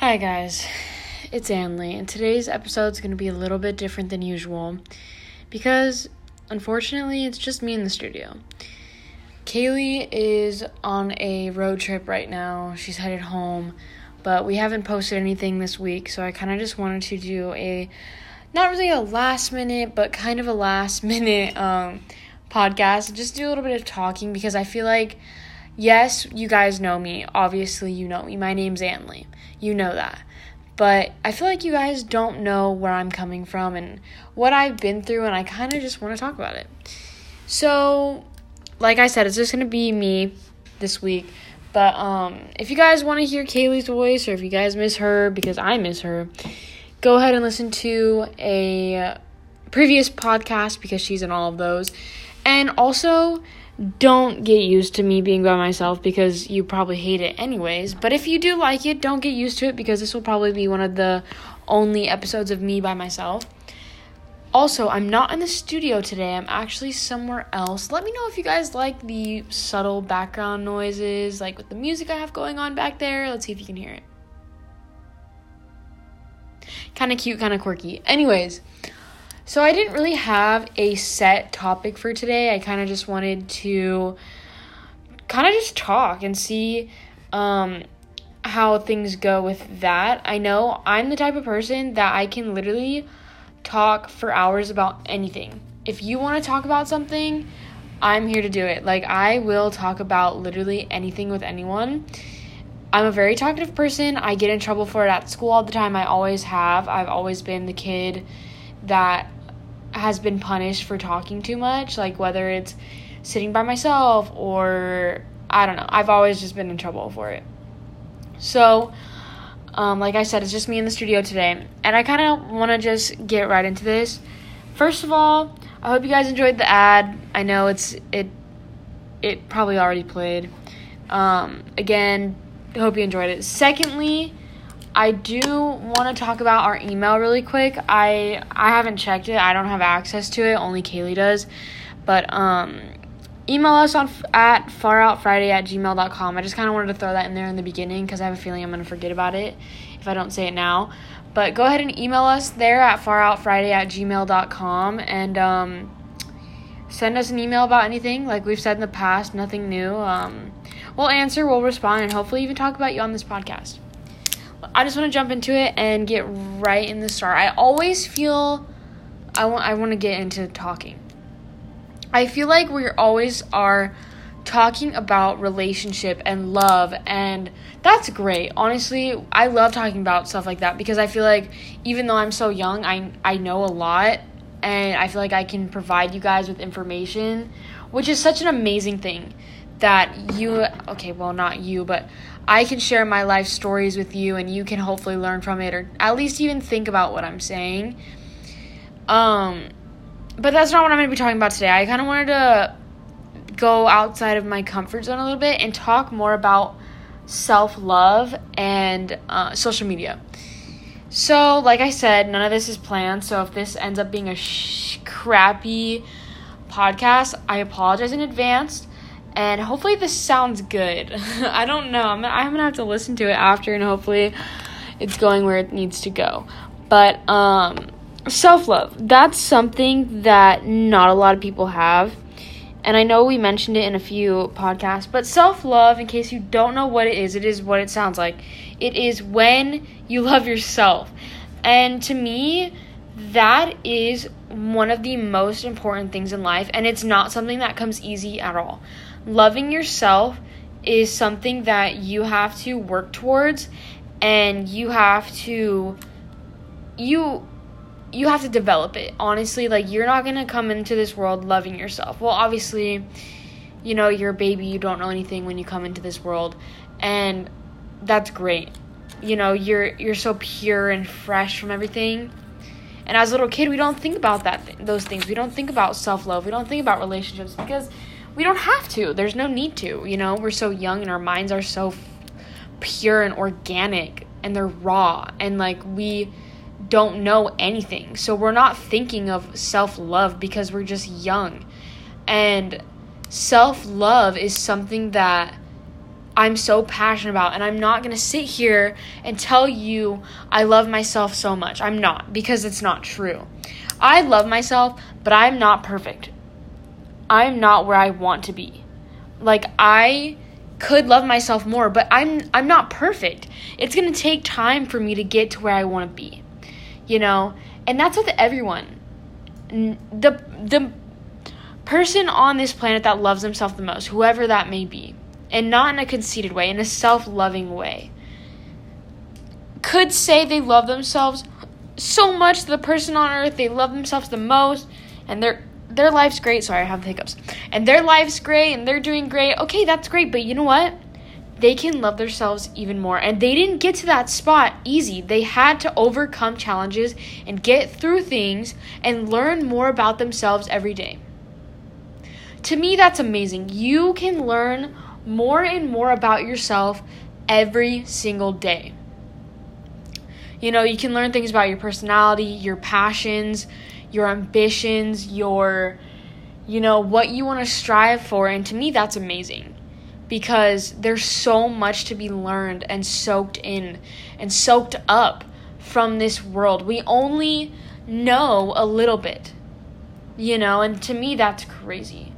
Hi guys, it's Anley, and today's episode is going to be a little bit different than usual because, unfortunately, it's just me in the studio. Kaylee is on a road trip right now. She's headed home, but we haven't posted anything this week, so I kind of just wanted to do not really a last minute, but kind of a last minute podcast, just do a little bit of talking because I feel like, yes, you guys know me. Obviously, you know me. My name's Anley. You know that. But I feel like you guys don't know where I'm coming from and what I've been through, and I kind of just want to talk about it. So, like I said, it's just going to be me this week. But if you guys want to hear Kaylee's voice, or if you guys miss her, because I miss her, go ahead and listen to a previous podcast because she's in all of those. And also, don't get used to me being by myself because you probably hate it anyways. But if you do like it, don't get used to it because this will probably be one of the only episodes of me by myself. Also, I'm not in the studio today. I'm actually somewhere else. Let me know if you guys like the subtle background noises, like with the music I have going on back there. Let's see if you can hear it. Kind of cute, kind of quirky. Anyways, so I didn't really have a set topic for today. I kind of just wanted to kind of just talk and see how things go with that. I know I'm the type of person that I can literally talk for hours about anything. If you want to talk about something, I'm here to do it. Like, I will talk about literally anything with anyone. I'm a very talkative person. I get in trouble for it at school all the time. I always have. I've always been the kid that has been punished for talking too much, like whether it's sitting by myself or I don't know. I've always just been in trouble for it. So, like I said, it's just me in the studio today, and I kind of want to just get right into this. First of all, I hope you guys enjoyed the ad. I know it probably already played. Again, I hope you enjoyed it. Secondly, I do want to talk about our email really quick. I haven't checked it. I don't have access to it. Only Kaylee does. But email us at faroutfriday@gmail.com. I just kind of wanted to throw that in there in the beginning because I have a feeling I'm going to forget about it if I don't say it now. But go ahead and email us there at faroutfriday@gmail.com and send us an email about anything. Like we've said in the past, nothing new. We'll answer, we'll respond, and hopefully even talk about you on this podcast. I just want to jump into it and get right in the start. I always feel I want to get into talking. I feel like we always are talking about relationship and love, and that's great. Honestly, I love talking about stuff like that because I feel like even though I'm so young, I know a lot, and I feel like I can provide you guys with information, which is such an amazing thing that not you, but I can share my life stories with you and you can hopefully learn from it or at least even think about what I'm saying. But that's not what I'm going to be talking about today. I kind of wanted to go outside of my comfort zone a little bit and talk more about self-love and social media. So, like I said, none of this is planned. So if this ends up being a crappy podcast, I apologize in advance. And hopefully this sounds good. I don't know. I'm going to have to listen to it after, and hopefully it's going where it needs to go. But self-love, that's something that not a lot of people have. And I know we mentioned it in a few podcasts. But self-love, in case you don't know what it is what it sounds like. It is when you love yourself. And to me, that is one of the most important things in life. And it's not something that comes easy at all. Loving yourself is something that you have to work towards, and you have to develop it. Honestly, like, you're not going to come into this world loving yourself. Well, obviously, you know, you're a baby, you don't know anything when you come into this world, and that's great. You know, you're so pure and fresh from everything. And as a little kid, we don't think about those things. We don't think about self-love. We don't think about relationships because we don't have to. There's no need to, you know. We're so young and our minds are so pure and organic and they're raw and, like, we don't know anything. So we're not thinking of self-love because we're just young. And self-love is something that I'm so passionate about, and I'm not going to sit here and tell you I love myself so much. I'm not, because it's not true. I love myself, but I'm not perfect. I'm not where I want to be. Like, I could love myself more, but I'm not perfect. It's going to take time for me to get to where I want to be, you know? And that's with everyone. The person on this planet that loves themselves the most, whoever that may be, and not in a conceited way, in a self-loving way, could say they love themselves so much, the person on earth, they love themselves the most, and their life's great. Sorry, I have the hiccups. And their life's great, and they're doing great. Okay, that's great, but you know what? They can love themselves even more. And they didn't get to that spot easy. They had to overcome challenges and get through things and learn more about themselves every day. To me, that's amazing. You can learn more and more about yourself every single day. You know, you can learn things about your personality, your passions, your ambitions, your, what you want to strive for. And to me, that's amazing, because there's so much to be learned and soaked in and soaked up from this world. We only know a little bit, and to me, that's crazy.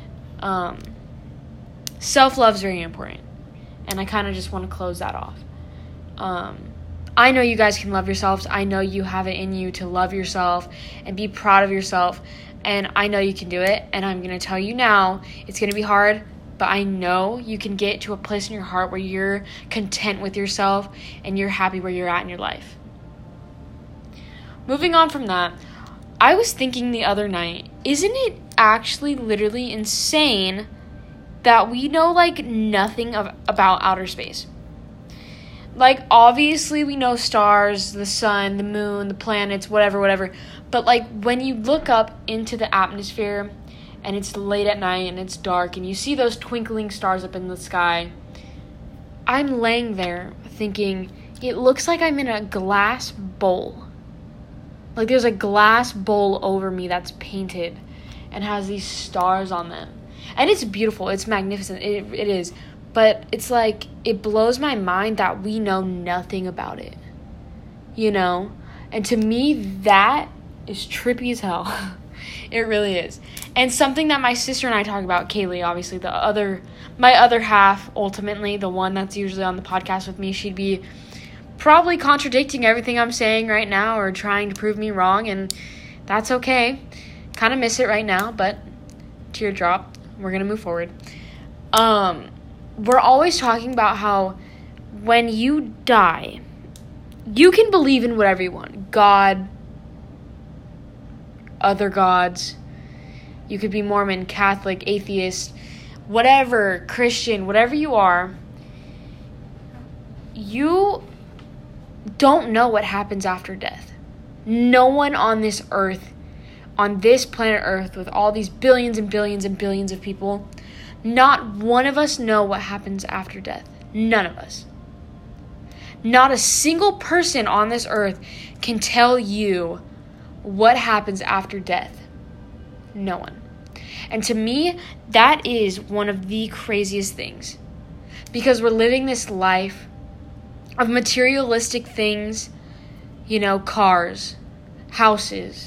Self-love is very important, and I kind of just want to close that off. I know you guys can love yourselves. I know you have it in you to love yourself and be proud of yourself, and I know you can do it, and I'm going to tell you now, it's going to be hard, but I know you can get to a place in your heart where you're content with yourself and you're happy where you're at in your life. Moving on from that, I was thinking the other night, isn't it actually literally insane that we know, nothing about outer space? Obviously we know stars, the sun, the moon, the planets, whatever. But, when you look up into the atmosphere and it's late at night and it's dark and you see those twinkling stars up in the sky, I'm laying there thinking, it looks like I'm in a glass bowl. There's a glass bowl over me that's painted and has these stars on them. And it's beautiful. It's magnificent. It is. But it's it blows my mind that we know nothing about it. And to me, that is trippy as hell. It really is. And something that my sister and I talk about, Kaylee, obviously, my other half, ultimately, the one that's usually on the podcast with me, she'd be probably contradicting everything I'm saying right now or trying to prove me wrong, and that's okay. Kind of miss it right now, but teardrop. We're going to move forward. We're always talking about how when you die, you can believe in whatever you want. God, other gods. You could be Mormon, Catholic, atheist, whatever, Christian, whatever you are. You don't know what happens after death. No one on this earth, on this planet Earth, with all these billions and billions and billions of people, not one of us know what happens after death. None of us. Not a single person on this earth can tell you what happens after death. No one. And to me, that is one of the craziest things. Because we're living this life of materialistic things, cars, houses,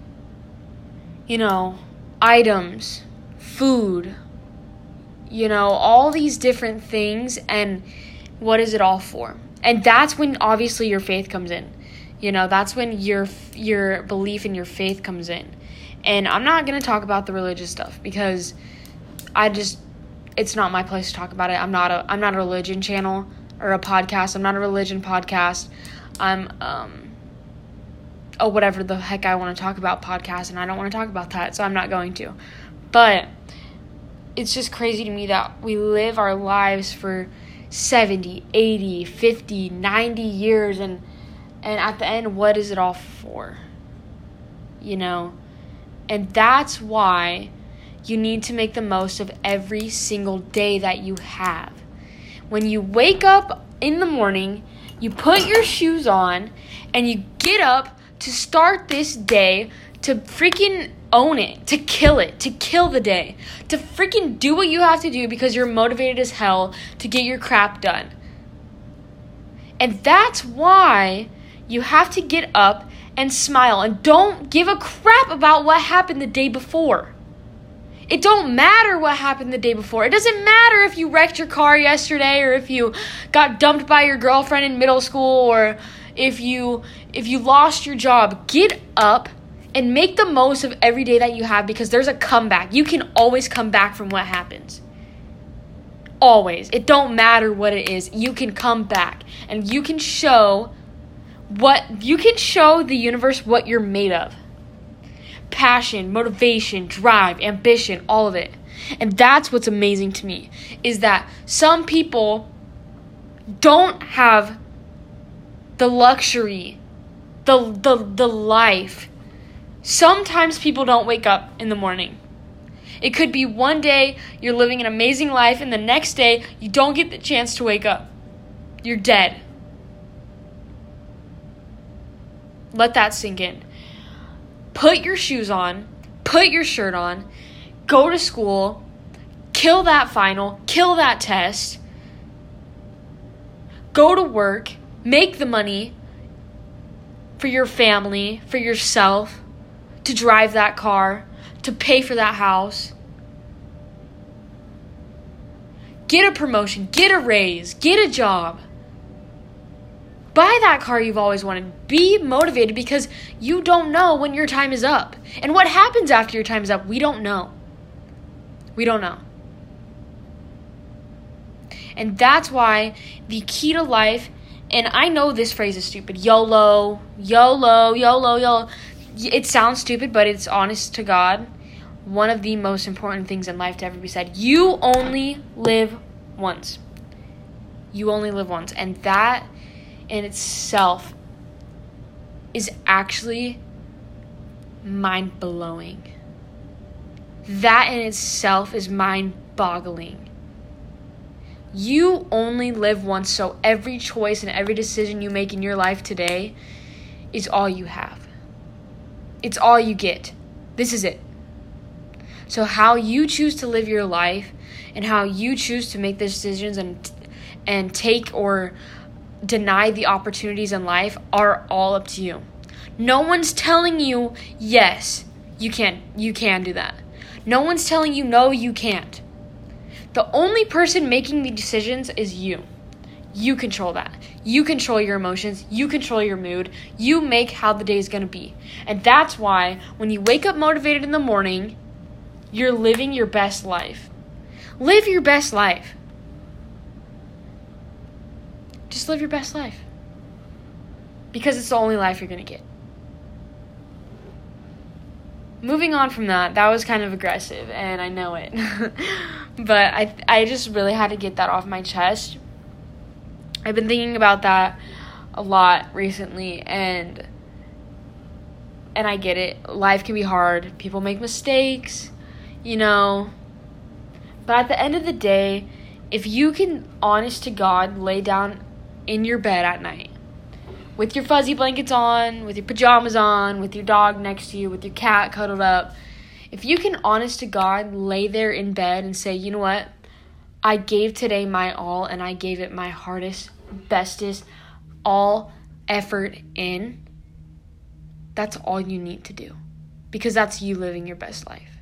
items, food, all these different things, and what is it all for? And that's when obviously your faith comes in. That's when your belief in your faith comes in. And I'm not going to talk about the religious stuff because it's not my place to talk about it. I'm not a religion channel or a podcast. I'm not a religion podcast. I'm whatever the heck I want to talk about podcast, and I don't want to talk about that, so I'm not going to. But it's just crazy to me that we live our lives for 70, 80, 50, 90 years, and at the end, what is it all for? And that's why you need to make the most of every single day that you have. When you wake up in the morning, you put your shoes on, and you get up to start this day, to freaking own it, to kill the day, to freaking do what you have to do because you're motivated as hell to get your crap done. And that's why you have to get up and smile and don't give a crap about what happened the day before. It don't matter what happened the day before. It doesn't matter if you wrecked your car yesterday or if you got dumped by your girlfriend in middle school or if you lost your job. Get up and make the most of every day that you have because there's a comeback. You can always come back from what happens. Always. It don't matter what it is. You can come back and you can show the universe what you're made of. Passion, motivation, drive, ambition, all of it. And that's what's amazing to me is that some people don't have the luxury, the life. Sometimes people don't wake up in the morning. It could be one day you're living an amazing life and the next day you don't get the chance to wake up. You're dead. Let that sink in. Put your shoes on, put your shirt on, go to school, kill that final, kill that test, go to work, make the money for your family, for yourself, to drive that car, to pay for that house. Get a promotion, get a raise, get a job. Buy that car you've always wanted. Be motivated because you don't know when your time is up. And what happens after your time is up, we don't know. We don't know. And that's why the key to life, and I know this phrase is stupid, YOLO, YOLO, YOLO, YOLO. It sounds stupid, but it's honest to God. One of the most important things in life to ever be said. You only live once. You only live once. And that in itself is actually mind-blowing. That in itself is mind-boggling. You only live once, so every choice and every decision you make in your life today is all you have. It's all you get. This is it. So how you choose to live your life and how you choose to make the decisions and take or deny the opportunities in life are all up to you. No one's telling you, yes, you can do that. No one's telling you, no, you can't. The only person making the decisions is you. You control that. You control your emotions. You control your mood. You make how the day is going to be. And that's why when you wake up motivated in the morning, you're living your best life. Live your best life. Just live your best life. Because it's the only life you're going to get. Moving on from that was kind of aggressive, and I know it. But I just really had to get that off my chest. I've been thinking about that a lot recently, and I get it. Life can be hard. People make mistakes, But at the end of the day, if you can, honest to God, lay down in your bed at night with your fuzzy blankets on, with your pajamas on, with your dog next to you, with your cat cuddled up, if you can, honest to God, lay there in bed and say, you know what, I gave today my all and I gave it my hardest, bestest, all effort in, that's all you need to do. Because that's you living your best life.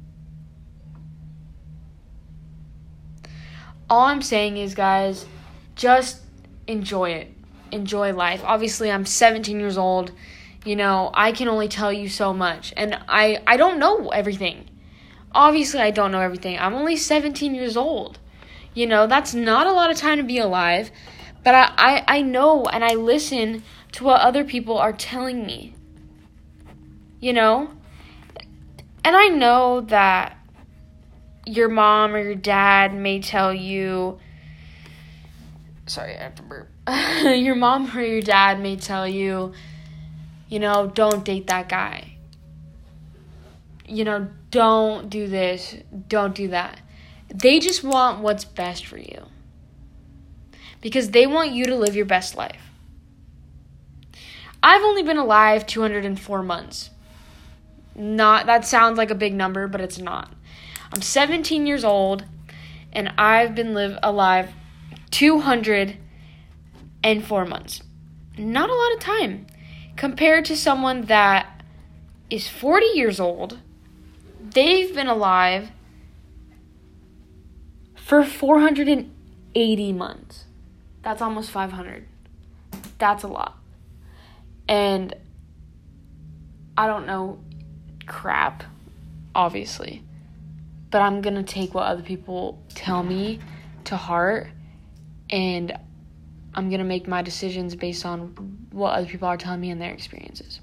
All I'm saying is, guys, just enjoy it. Enjoy life. Obviously, I'm 17 years old. I can only tell you so much. And I don't know everything. Obviously, I don't know everything. I'm only 17 years old. That's not a lot of time to be alive. But I know and I listen to what other people are telling me. And I know that your mom or your dad may tell you, sorry, I have to burp. Your mom or your dad may tell you, don't date that guy. Don't do this, don't do that. They just want what's best for you. Because they want you to live your best life. I've only been alive 204 months. That sounds like a big number, but it's not. I'm 17 years old, and I've been alive 204 months. Not a lot of time. Compared to someone that is 40 years old, they've been alive for 480 months. That's almost 500. That's a lot. And I don't know crap, obviously. But I'm going to take what other people tell me to heart, and I'm going to make my decisions based on what other people are telling me and their experiences.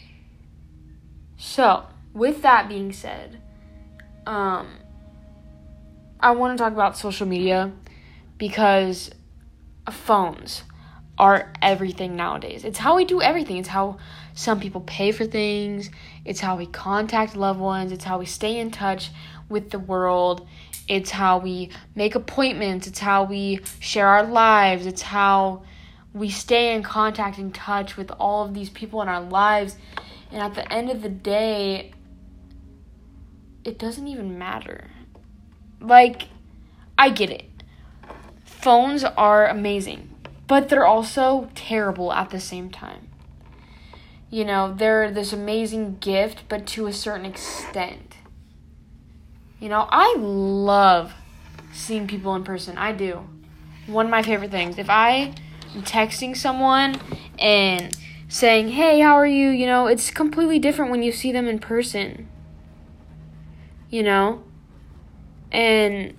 So, with that being said, I want to talk about social media because phones are everything nowadays. It's how we do everything. It's how some people pay for things. It's how we contact loved ones. It's how we stay in touch with the world. It's how we make appointments. It's how we share our lives. It's how we stay in contact and touch with all of these people in our lives. And at the end of the day, it doesn't even matter. Like, I get it. Phones are amazing, but they're also terrible at the same time. You know, they're this amazing gift, but to a certain extent. You know, I love seeing people in person. I do. One of my favorite things. If I am texting someone and saying, hey, how are you? You know, it's completely different when you see them in person. You know? And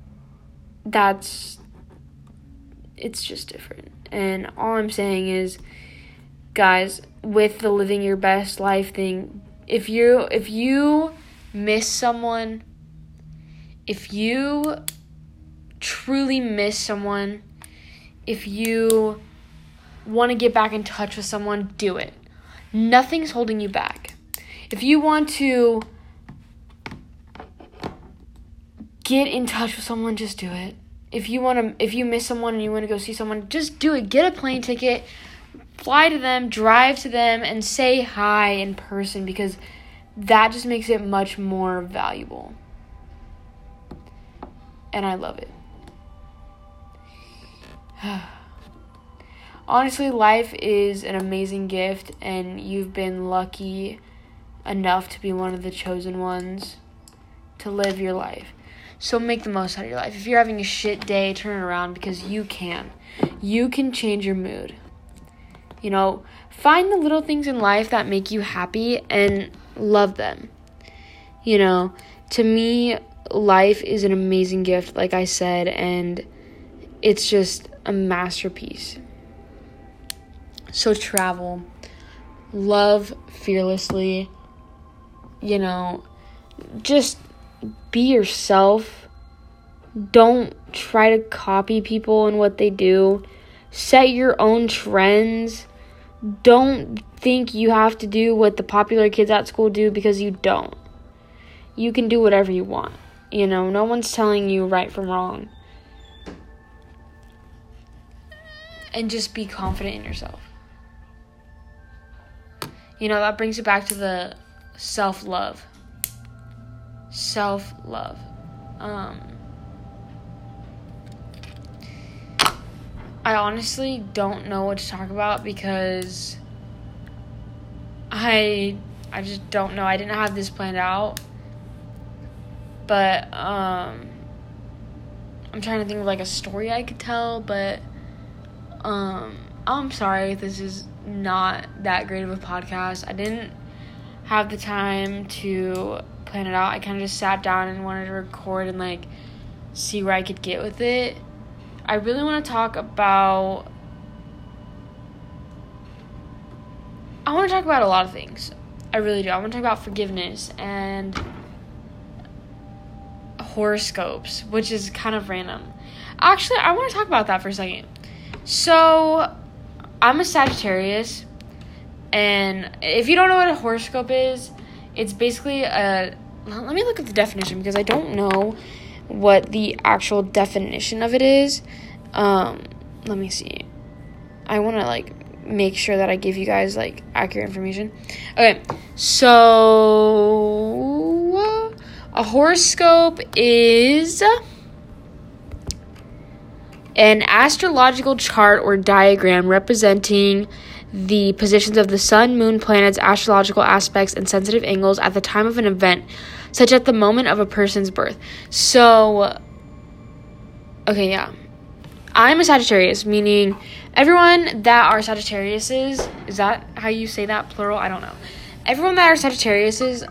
it's just different. And all I'm saying is, guys, with the living your best life thing, if you miss someone, if you truly miss someone, if you want to get back in touch with someone, do it. Nothing's holding you back. If you want to get in touch with someone, just do it. If you miss someone and you want to go see someone, just do it. Get a plane ticket, fly to them, drive to them, and say hi in person, because that just makes it much more valuable. And I love it. Honestly, life is an amazing gift, and you've been lucky enough to be one of the chosen ones to live your life. So make the most out of your life. If you're having a shit day, turn it around, because you can. You can change your mood. You know, find the little things in life that make you happy and love them. You know, to me, life is an amazing gift, like I said, and it's just a masterpiece. So travel. Love fearlessly. You know, just be yourself. Don't try to copy people and what they do. Set your own trends. Don't think you have to do what the popular kids at school do, because you don't. You can do whatever you want. You know, no one's telling you right from wrong. And just be confident in yourself. You know, that brings it back to the self-love. Self-love. I honestly don't know what to talk about, because I just don't know. I didn't have this planned out. But I'm trying to think of like a story I could tell, but I'm sorry if this is not that great of a podcast. I didn't have the time to plan it out. I kind of just sat down and wanted to record and like see where I could get with it. I really want to talk about a lot of things. I really do. I want to talk about forgiveness and horoscopes, which is kind of random. Actually, I want to talk about that for a second. So, I'm a Sagittarius, and if you don't know what a horoscope is, it's basically let me look at the definition, because I don't know what the actual definition of it is. Let me see. I want to make sure that I give you guys, like, accurate information. Okay, so a horoscope is an astrological chart or diagram representing the positions of the sun, moon, planets, astrological aspects, and sensitive angles at the time of an event, such at the moment of a person's birth. So, okay, yeah. I'm a Sagittarius, meaning everyone that are Sagittariuses, is that how you say that, plural? I don't know. Everyone that are Sagittariuses,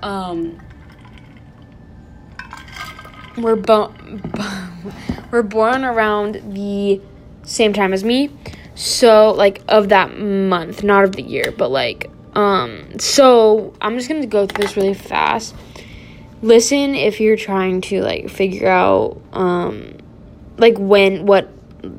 we're born around the same time as me. So, like, of that month, not of the year, but, like, so I'm just going to go through this really fast. Listen if you're trying to, like, figure out, like, what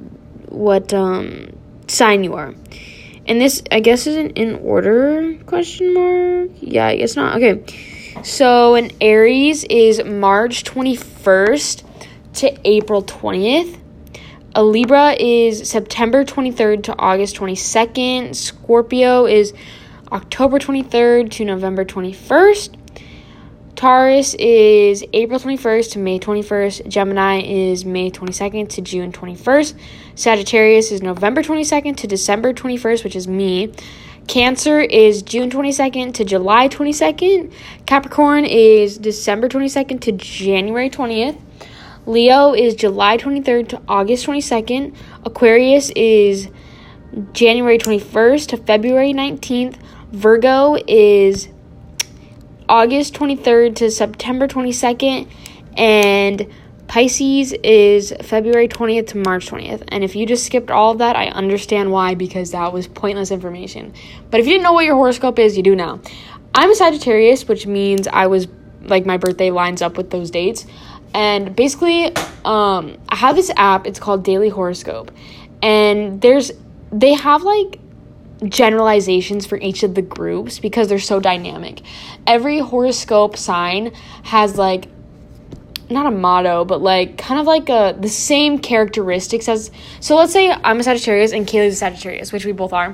sign you are. And this, I guess, isn't in order, question mark? Yeah, I guess not. Okay. So, an Aries is March 21st to April 20th. A Libra is September 23rd to August 22nd. Scorpio is October 23rd to November 21st. Taurus is April 21st to May 21st. Gemini is May 22nd to June 21st. Sagittarius is November 22nd to December 21st, which is me. Cancer is June 22nd to July 22nd. Capricorn is December 22nd to January 20th. Leo is July 23rd to August 22nd. Aquarius is January 21st to February 19th. Virgo is August 23rd to September 22nd. And Pisces is February 20th to March 20th. And if you just skipped all of that, I understand why, because that was pointless information. But if you didn't know what your horoscope is, you do now. I'm a Sagittarius, which means I was, like, my birthday lines up with those dates. And basically, I have this app. It's called Daily Horoscope. And they have, like, generalizations for each of the groups because they're so dynamic. Every horoscope sign has, like, not a motto, but, like, kind of like the same characteristics as... So let's say I'm a Sagittarius and Kaylee's a Sagittarius, which we both are.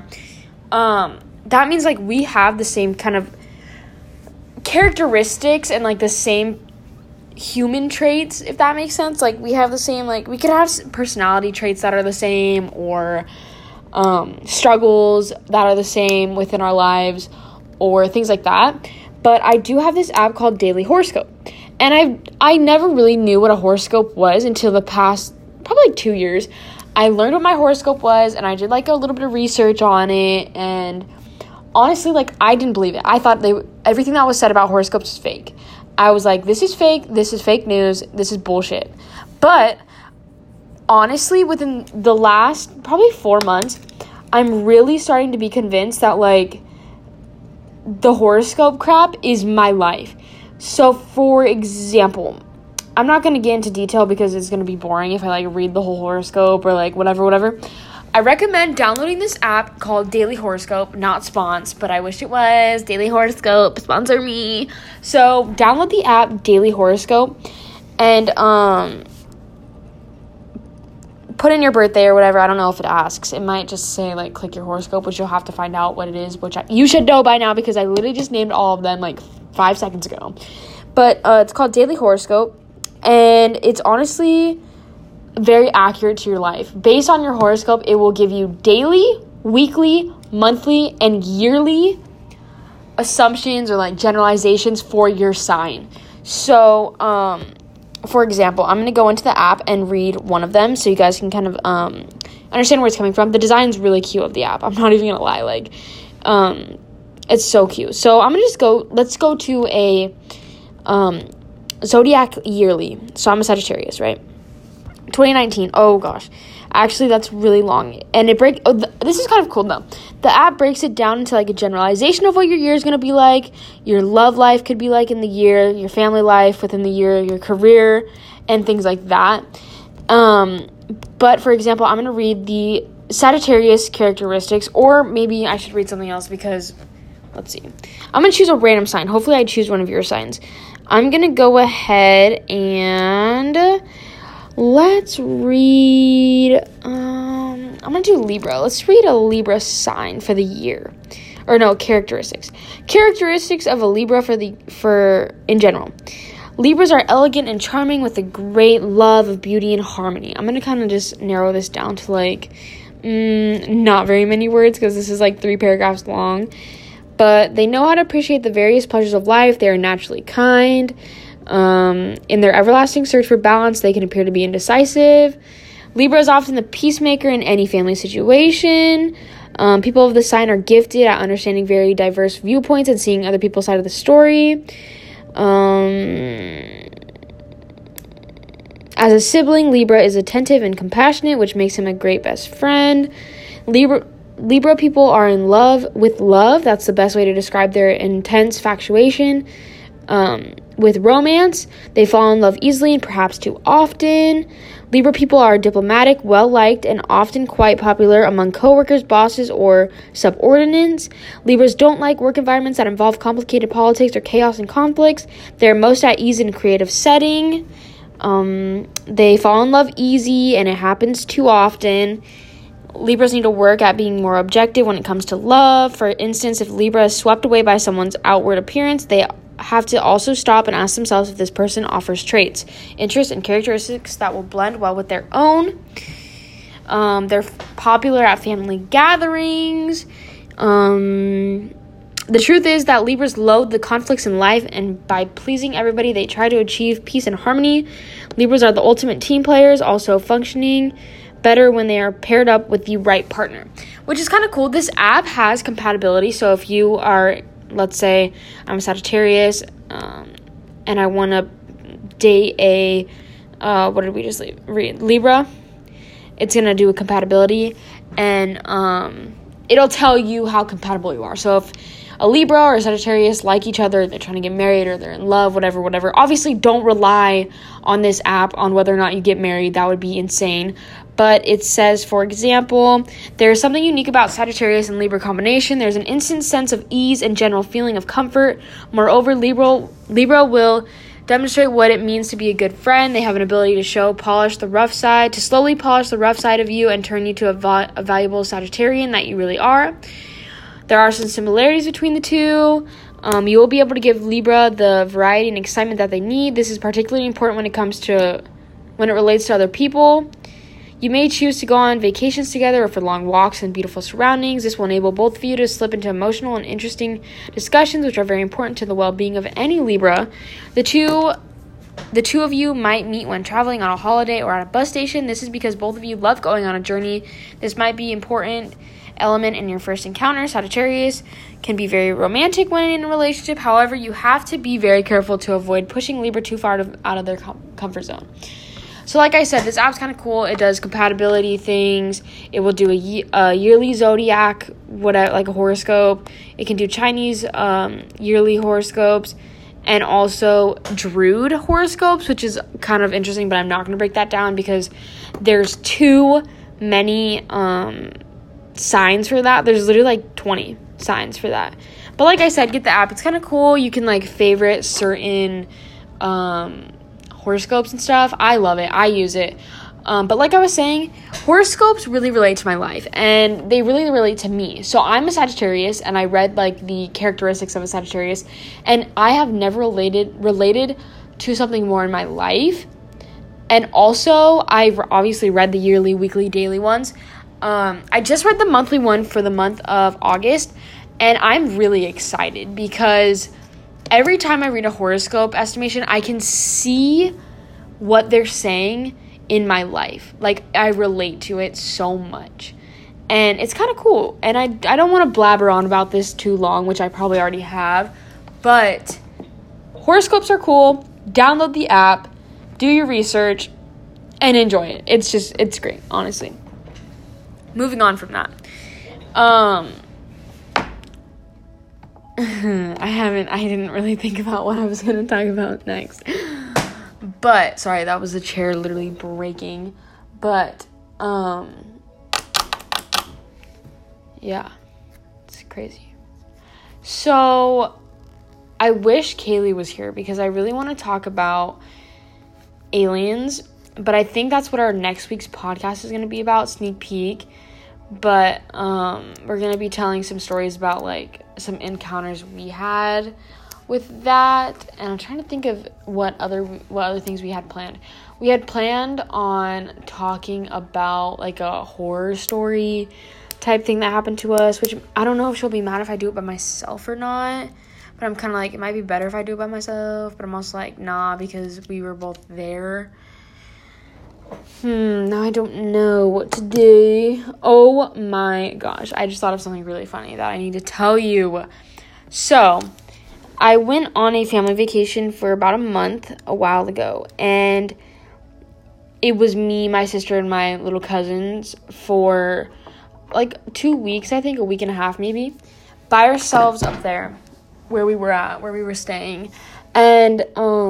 That means, like, we have the same kind of characteristics and, like, the same human traits, if that makes sense. Like, we have the same, like, we could have personality traits that are the same, or struggles that are the same within our lives, or things like that. But I do have this app called Daily Horoscope, and I never really knew what a horoscope was until the past probably, like, 2 years. I learned what my horoscope was, and I did, like, a little bit of research on it, and honestly, like, I didn't believe it. I thought everything that was said about horoscopes was fake. I was like, this is fake news, this is bullshit. But honestly, within the last probably 4 months, I'm really starting to be convinced that, like, the horoscope crap is my life. So, for example, I'm not going to get into detail because it's going to be boring if I, like, read the whole horoscope or, like, whatever. I recommend downloading this app called Daily Horoscope, not sponsor, but I wish it was. Daily Horoscope, sponsor me. So, download the app Daily Horoscope and put in your birthday or whatever. I don't know if it asks. It might just say, like, click your horoscope, which you'll have to find out what it is, which you should know by now because I literally just named all of them, like, 5 seconds ago. But it's called Daily Horoscope, and it's honestly very accurate to your life. Based on your horoscope, it will give you daily, weekly, monthly, and yearly assumptions or, like, generalizations for your sign. So, for example, I'm going to go into the app and read one of them so you guys can kind of understand where it's coming from. The design's really cute of the app. I'm not even going to lie. Like, it's so cute. So I'm going to just let's go to a zodiac yearly. So I'm a Sagittarius, right? 2019. Oh gosh, actually that's really long, and this is kind of cool though. The app breaks it down into, like, a generalization of what your year is going to be like, your love life could be like in the year, your family life within the year, your career, and things like that. But for example, I'm going to read the Sagittarius characteristics, or maybe I should read something else because, let's see, I'm going to choose a random sign. Hopefully I choose one of your signs. I'm going to go ahead and Let's read, I'm going to do Libra. Let's read a Libra sign for the year. Or no, characteristics. Characteristics of a Libra for in general. Libras are elegant and charming with a great love of beauty and harmony. I'm going to kind of just narrow this down to like, not very many words because this is like 3 paragraphs long. But they know how to appreciate the various pleasures of life. They are naturally kind. In their everlasting search for balance, they can appear to be indecisive. Libra is often the peacemaker in any family situation. People of the sign are gifted at understanding very diverse viewpoints and seeing other people's side of the story. As a sibling, Libra is attentive and compassionate, which makes him a great best friend. Libra people are in love with love. That's the best way to describe their intense infatuation. With romance, they fall in love easily and perhaps too often. Libra people are diplomatic, well-liked, and often quite popular among coworkers, bosses, or subordinates. Libras don't like work environments that involve complicated politics or chaos and conflicts. They're most at ease in a creative setting. They fall in love easy, and it happens too often. Libras need to work at being more objective when it comes to love. For instance, if Libra is swept away by someone's outward appearance, they have to also stop and ask themselves if this person offers traits, interests, and characteristics that will blend well with their own. They're popular at family gatherings. The truth is that Libras loathe the conflicts in life, and by pleasing everybody, they try to achieve peace and harmony. Libras are the ultimate team players, also functioning better when they are paired up with the right partner, which is kind of cool. This app has compatibility, so if you are, let's say I'm a Sagittarius, and I want to date a, what did we just read? Libra. It's going to do a compatibility, and it'll tell you how compatible you are. So if a Libra or a Sagittarius like each other, they're trying to get married or they're in love, whatever. Obviously, don't rely on this app on whether or not you get married. That would be insane. But it says, for example, there's something unique about Sagittarius and Libra combination. There's an instant sense of ease and general feeling of comfort. Moreover, Libra will demonstrate what it means to be a good friend. They have an ability to slowly polish the rough side of you and turn you to a valuable Sagittarian that you really are. There are some similarities between the two. You will be able to give Libra the variety and excitement that they need. This is particularly important when it relates to other people. You may choose to go on vacations together or for long walks in beautiful surroundings. This will enable both of you to slip into emotional and interesting discussions, which are very important to the well-being of any Libra. The two of you might meet when traveling on a holiday or at a bus station. This is because both of you love going on a journey. This might be important element in your first encounter. Sagittarius can be very romantic when in a relationship. However, you have to be very careful to avoid pushing Libra too far out of their comfort zone. So like I said, this app's kind of cool. It does compatibility things. It will do a yearly zodiac, like a horoscope. It can do Chinese yearly horoscopes and also Druid horoscopes, which is kind of interesting, but I'm not going to break that down because there's too many signs for that. There's literally like 20 signs for that. But like I said, get the app. It's kind of cool. You can like favorite certain horoscopes and stuff. I love it. I use it. But like I was saying, horoscopes really relate to my life, and they really relate to me. So I'm a Sagittarius, and I read like the characteristics of a Sagittarius, and I have never related to something more in my life. And also, I've obviously read the yearly, weekly, daily ones. I just read the monthly one for the month of August, and I'm really excited because every time I read a horoscope estimation, I can see what they're saying in my life. Like, I relate to it so much. And it's kind of cool. And I don't want to blabber on about this too long, which I probably already have. But horoscopes are cool. Download the app. Do your research. And enjoy it. It's great, honestly. Moving on from that. I didn't really think about what I was going to talk about next. But, sorry, that was the chair literally breaking. But, yeah, it's crazy. So, I wish Kaylee was here because I really want to talk about aliens. But I think that's what our next week's podcast is going to be about, sneak peek. But we're going to be telling some stories about, like, some encounters we had with that. And I'm trying to think of what other things we had planned. We had planned on talking about, like, a horror story type thing that happened to us, which I don't know if she'll be mad if I do it by myself or not. But I'm kind of like, it might be better if I do it by myself. But I'm also like, nah, because we were both there. Now I don't know what to do. Oh my gosh, I just thought of something really funny that I need to tell you. So, I went on a family vacation for about a month a while ago, and it was me, my sister, and my little cousins for like 2 weeks, I think, a week and a half maybe, by ourselves up there where we were staying. And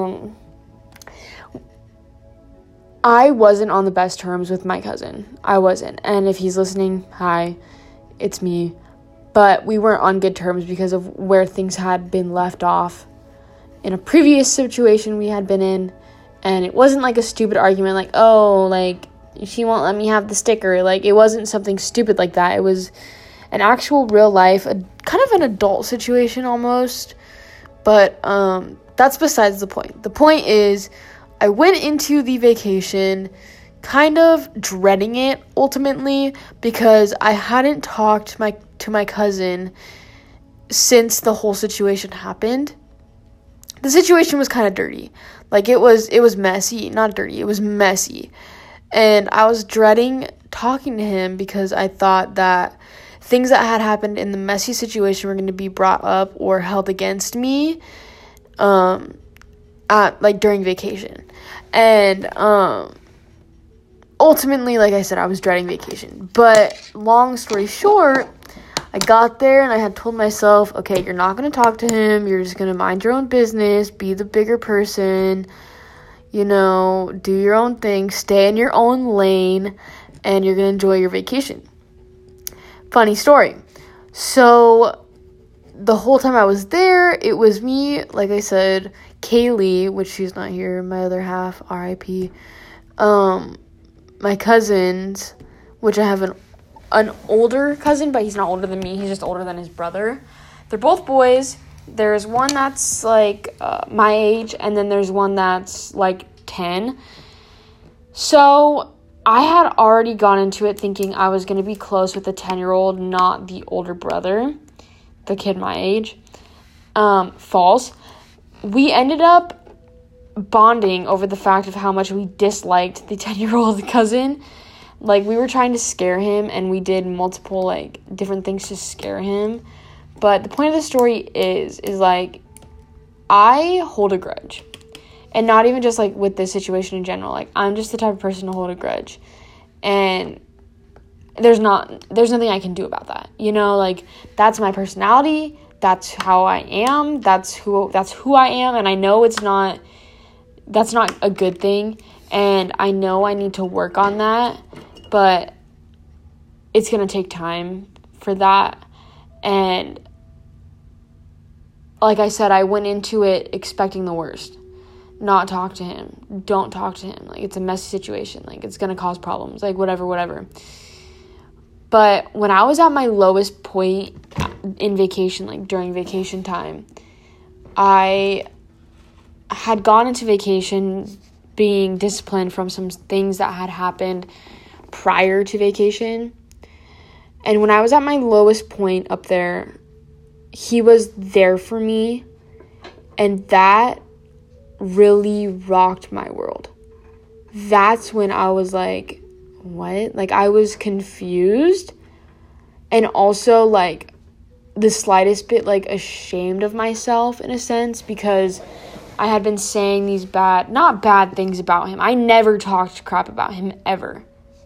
I wasn't on the best terms with my cousin. I wasn't. And if he's listening, hi, it's me. But we weren't on good terms because of where things had been left off in a previous situation we had been in. And it wasn't like a stupid argument like, oh, like, she won't let me have the sticker. Like, it wasn't something stupid like that. It was an actual real life, kind of an adult situation almost. But that's besides the point. The point is, I went into the vacation kind of dreading it ultimately because I hadn't talked to my cousin since the whole situation happened. The situation was kind of dirty. Like, it was messy, not dirty. It was messy. And I was dreading talking to him because I thought that things that had happened in the messy situation were going to be brought up or held against me during vacation. And ultimately, like I said, I was dreading vacation. But long story short, I got there and I had told myself, okay, you're not going to talk to him. You're just going to mind your own business, be the bigger person, you know, do your own thing, stay in your own lane, and you're going to enjoy your vacation. Funny story. So the whole time I was there, it was me, like I said, Kaylee, which she's not here, my other half, R.I.P., my cousins, which I have an older cousin, but he's not older than me, he's just older than his brother. They're both boys. There's one that's, like, my age, and then there's one that's, like, 10. So I had already gone into it thinking I was going to be close with the 10-year-old, not the older brother, the kid my age. False. We ended up bonding over the fact of how much we disliked the 10-year-old cousin. Like, we were trying to scare him, and we did multiple, like, different things to scare him. But the point of the story is like, I hold a grudge. And not even just, like, with this situation in general. Like, I'm just the type of person to hold a grudge. And there's nothing I can do about that. You know, like, that's my personality. That's how I am. That's who I am. And I know that's not a good thing. And I know I need to work on that. But it's going to take time for that. And like I said, I went into it expecting the worst. Not talk to him. Don't talk to him. Like, it's a messy situation. Like, it's going to cause problems. Like, whatever. But when I was at my lowest point in vacation, like, during vacation time, I had gone into vacation being disciplined from some things that had happened prior to vacation. And when I was at my lowest point up there, he was there for me. And that really rocked my world. That's when I was like, what? Like, I was confused and also, like, the slightest bit, like, ashamed of myself in a sense, because I had been saying these not bad things about him. I never talked crap about him ever.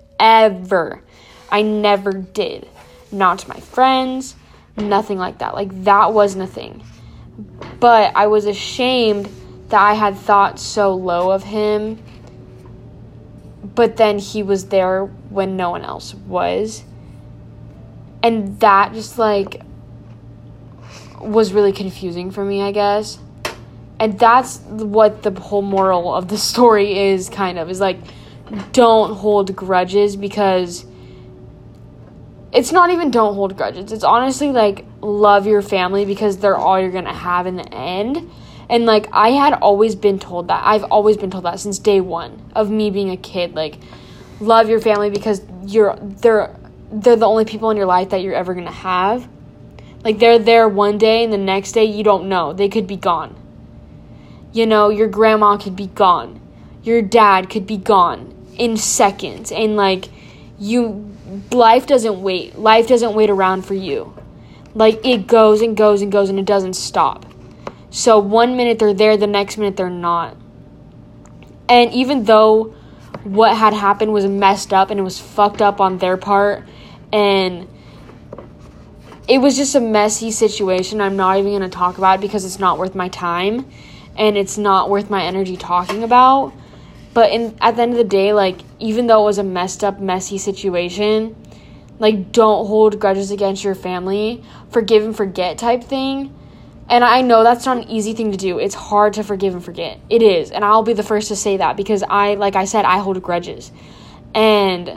I never did. Not to my friends, nothing like that. Like, that wasn't a thing. But I was ashamed that I had thought so low of him, but then he was there when no one else was. And that just, like, was really confusing for me, I guess. And that's what the whole moral of the story is, kind of. Is, like, don't hold grudges, because it's not even don't hold grudges. It's honestly, like, love your family, because they're all you're going to have in the end. And, like, I had always been told that. I've always been told that since day one of me being a kid. Like, love your family, because they're the only people in your life that you're ever going to have. Like, they're there one day, and the next day, you don't know. They could be gone. You know, your grandma could be gone. Your dad could be gone in seconds. And, like, life doesn't wait. Life doesn't wait around for you. Like, it goes and goes and goes, and it doesn't stop. So, one minute they're there, the next minute they're not. And even though what had happened was messed up and it was fucked up on their part, and it was just a messy situation, I'm not even going to talk about it because it's not worth my time, and it's not worth my energy talking about. But at the end of the day, like, even though it was a messed up, messy situation, like, don't hold grudges against your family. Forgive and forget type thing. And I know that's not an easy thing to do. It's hard to forgive and forget. It is. And I'll be the first to say that, because like I said, I hold grudges. And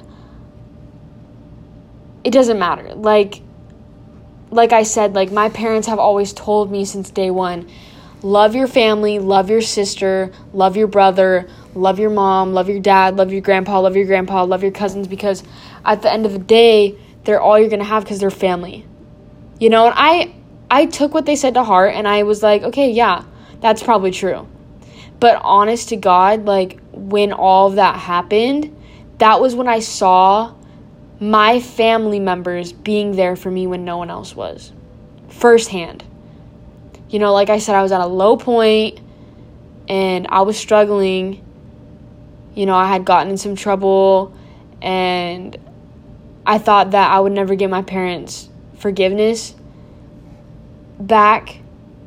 it doesn't matter. Like I said, like, my parents have always told me since day one, love your family, love your sister, love your brother, love your mom, love your dad, love your grandpa, love your cousins, because at the end of the day, they're all you're going to have, because they're family. You know, and I took what they said to heart, and I was like, okay, yeah, that's probably true. But honest to God, like, when all of that happened, that was when I saw my family members being there for me when no one else was. Firsthand. You know, like I said, I was at a low point, and I was struggling. You know, I had gotten in some trouble, and I thought that I would never get my parents' forgiveness back.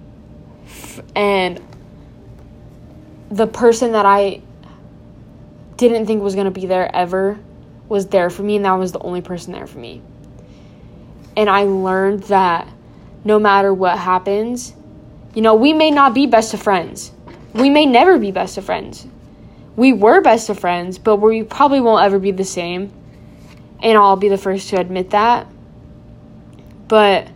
And the person that I didn't think was going to be there ever was there for me, and that was the only person there for me. And I learned that no matter what happens, you know, we may not be best of friends. We may never be best of friends. We were best of friends, but we probably won't ever be the same. And I'll be the first to admit that. But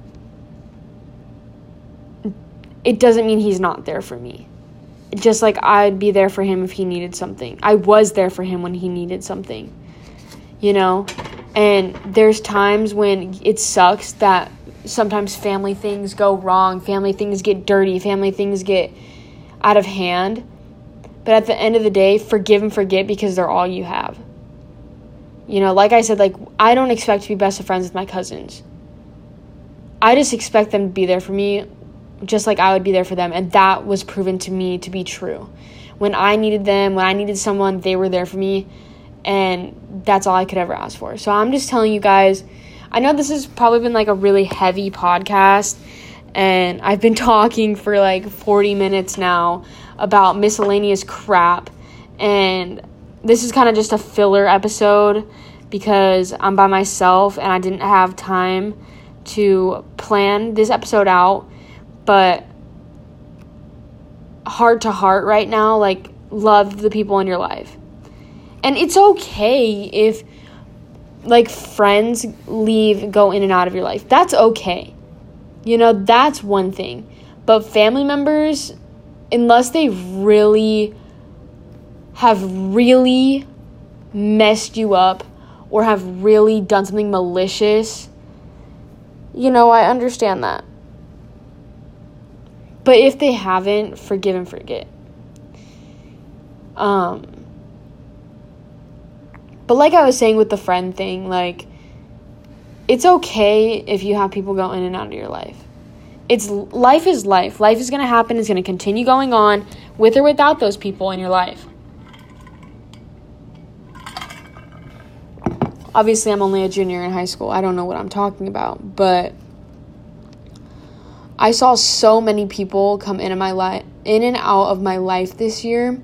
it doesn't mean he's not there for me. Just like I'd be there for him if he needed something. I was there for him when he needed something. You know? And there's times when it sucks that sometimes family things go wrong. Family things get dirty. Family things get out of hand. But at the end of the day, forgive and forget, because they're all you have. You know, like I said, like, I don't expect to be best of friends with my cousins. I just expect them to be there for me just like I would be there for them. And that was proven to me to be true. When I needed them, when I needed someone, they were there for me. And that's all I could ever ask for. So I'm just telling you guys, I know this has probably been like a really heavy podcast. And I've been talking for like 40 minutes now about miscellaneous crap. And this is kind of just a filler episode because I'm by myself and I didn't have time to plan this episode out. But heart to heart right now, like, love the people in your life. And it's okay if, like, friends go in and out of your life. That's okay. You know, that's one thing. But family members, unless they have really messed you up or have really done something malicious, you know, I understand that. But if they haven't, forgive and forget. But like I was saying with the friend thing, like, it's okay if you have people go in and out of your life. Life is life. Life is going to happen. It's going to continue going on with or without those people in your life. Obviously, I'm only a junior in high school. I don't know what I'm talking about, but I saw so many people come in and out of my life this year,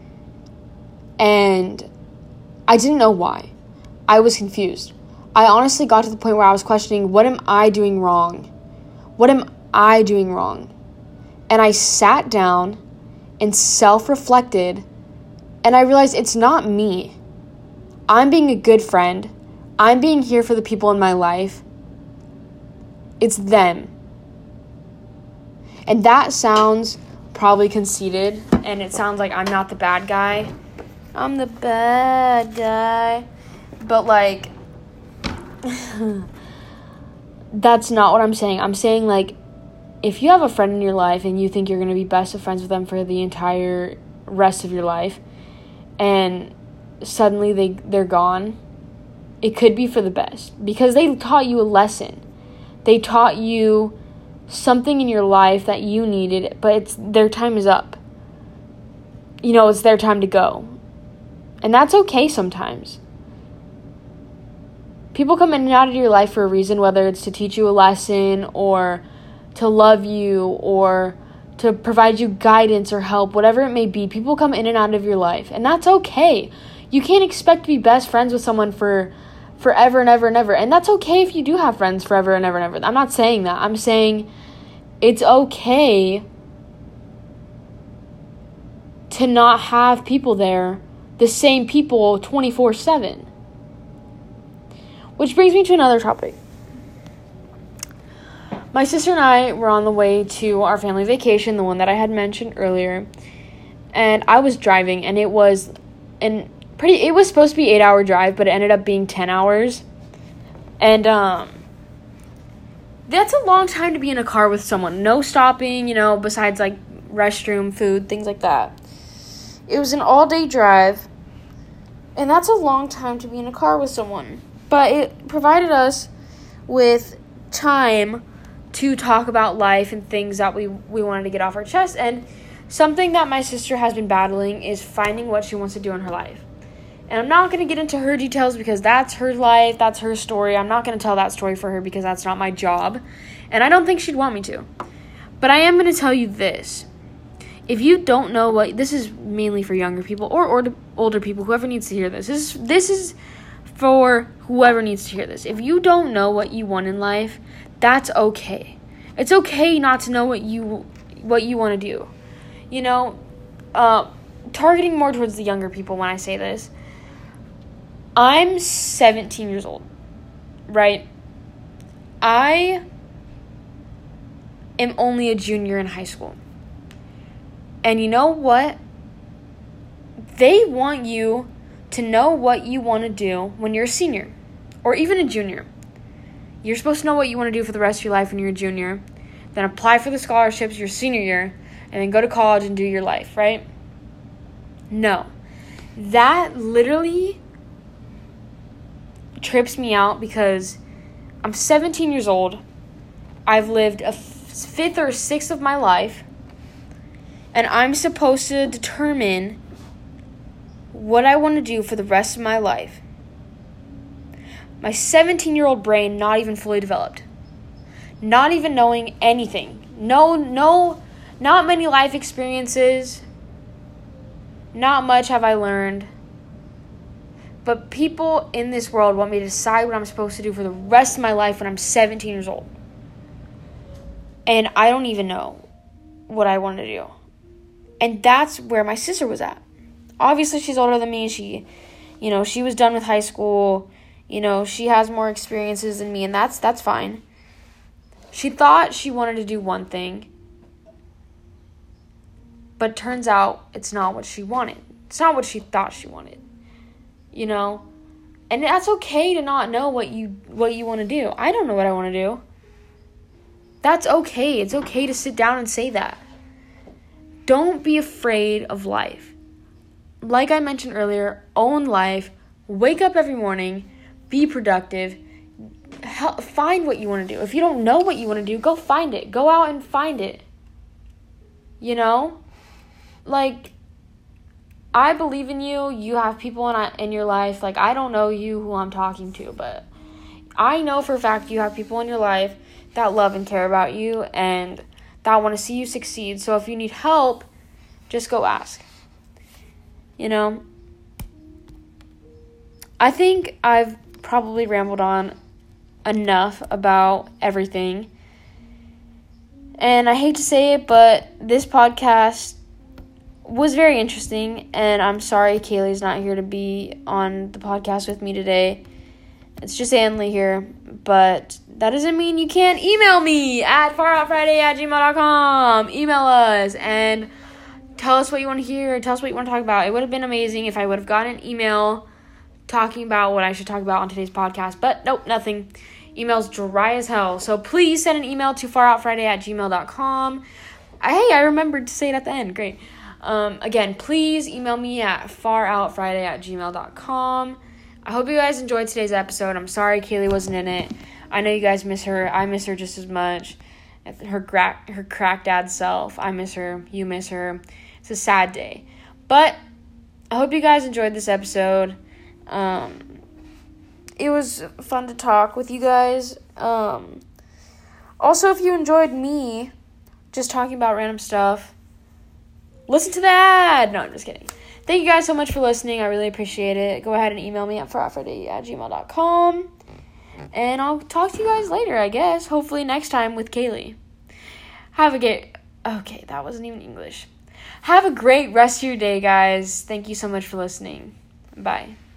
and I didn't know why. I was confused. I honestly got to the point where I was questioning, what am I doing wrong? What am I doing wrong? And I sat down and self-reflected, and I realized it's not me. I'm being a good friend. I'm being here for the people in my life. It's them. And that sounds probably conceited, and it sounds like I'm not the bad guy. I'm the bad guy. But, like, that's not what I'm saying. I'm saying, like, if you have a friend in your life and you think you're going to be best of friends with them for the entire rest of your life, and suddenly they're gone, it could be for the best. Because they taught you a lesson. They taught you something in your life that you needed, but their time is up. It's their time to go. And that's okay sometimes. People come in and out of your life for a reason, whether it's to teach you a lesson or to love you or to provide you guidance or help, whatever it may be. People come in and out of your life, and that's okay. You can't expect to be best friends with someone for forever and ever and ever. And that's okay if you do have friends forever and ever and ever. I'm not saying that. I'm saying it's okay to not have people there, the same people 24/7. Which brings me to another topic. My sister and I were on the way to our family vacation, the one that I had mentioned earlier. And I was driving, and it was supposed to be 8-hour drive, but it ended up being 10 hours. And that's a long time to be in a car with someone. No stopping, besides like restroom, food, things like that. It was an all-day drive, and that's a long time to be in a car with someone. But it provided us with time to talk about life and things that we wanted to get off our chest. And something that my sister has been battling is finding what she wants to do in her life. And I'm not going to get into her details because that's her life, that's her story. I'm not going to tell that story for her because that's not my job. And I don't think she'd want me to. But I am going to tell you this. If you don't know this is mainly for younger people or older people, whoever needs to hear this. This is for whoever needs to hear this. If you don't know what you want in life, that's okay. It's okay not to know what you want to do. Targeting more towards the younger people when I say this. I'm 17 years old, right? I am only a junior in high school. And you know what? They want you to know what you want to do when you're a senior or even a junior. You're supposed to know what you want to do for the rest of your life when you're a junior, then apply for the scholarships your senior year, and then go to college and do your life, right? No. That literally trips me out because I'm 17 years old. I've lived a fifth or sixth of my life, and I'm supposed to determine what I want to do for the rest of my life. My 17-year-old brain not even fully developed. Not even knowing anything. Not many life experiences. Not much have I learned. But people in this world want me to decide what I'm supposed to do for the rest of my life when I'm 17 years old. And I don't even know what I want to do. And that's where my sister was at. Obviously, she's older than me. She was done with high school. She has more experiences than me, and that's fine. She thought she wanted to do one thing, but turns out it's not what she wanted. It's not what she thought she wanted. And that's okay to not know what you want to do. I don't know what I want to do. That's okay. It's okay to sit down and say that. Don't be afraid of life. Like I mentioned earlier, own life. Wake up every morning. Be productive. Find what you want to do. If you don't know what you want to do, go find it. Go out and find it. I believe in you. You have people in your life. I don't know you who I'm talking to, but I know for a fact you have people in your life that love and care about you and that want to see you succeed. So if you need help, just go ask. I think I've probably rambled on enough about everything. And I hate to say it, but this podcast was very interesting, and I'm sorry Kaylee's not here to be on the podcast with me today. It's just Anley here, but that doesn't mean you can't email me at faroutfriday@gmail.com. Email us and tell us what you want to hear. Tell us what you want to talk about. It would have been amazing if I would have gotten an email talking about what I should talk about on today's podcast, but nope, nothing. Email's dry as hell. So please send an email to faroutfriday@gmail.com. Hey, I remembered to say it at the end. Great. Again, please email me at faroutfriday@gmail.com. I hope you guys enjoyed today's episode. I'm sorry Kaylee wasn't in it. I know you guys miss her. I miss her just as much. Her crack dad self. I miss her. You miss her. It's a sad day. But I hope you guys enjoyed this episode. It was fun to talk with you guys. Also, if you enjoyed me just talking about random stuff, listen to the ad. No, I'm just kidding. Thank you guys so much for listening. I really appreciate it. Go ahead and email me at faroutfriday@gmail.com. And I'll talk to you guys later, I guess. Hopefully next time with Kaylee. Okay, that wasn't even English. Have a great rest of your day, guys. Thank you so much for listening. Bye.